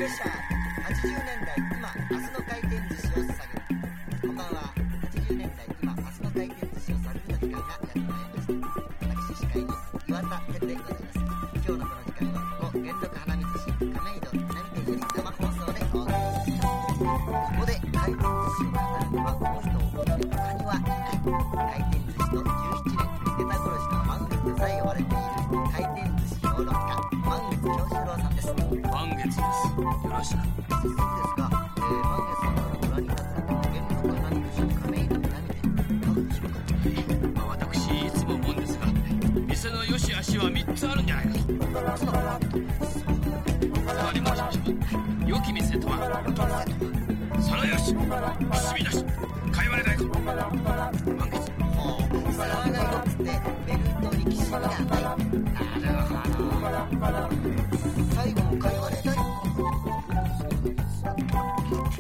プレッシャー80年代今明日の回転寿司を探る。こんばんは。80年代今明日の回転寿司を探るの時間がやってまいりました。私司会の岩田天でございます。今日のこの時間はここ元禄花水市亀戸南店より生放送でお送りいたします。ここで回転寿司を語るのはこの人を他にはいない。回転寿司と17年ネタ殺しの満月とさえ呼ばれている回転寿司評論家満月京志郎さんです。 満月です。よろしく。 早速ですが、満月さんからご覧になった元禄花水市亀戸南店どうでしょうか。 私いつも思うんですが、店の良し悪しは3つあるんじゃないかと。座り申しましょう。良き店とはその良し、結びなし、かいわれないか。満月。 騒がよくてベルトにきしみがない。なるほど。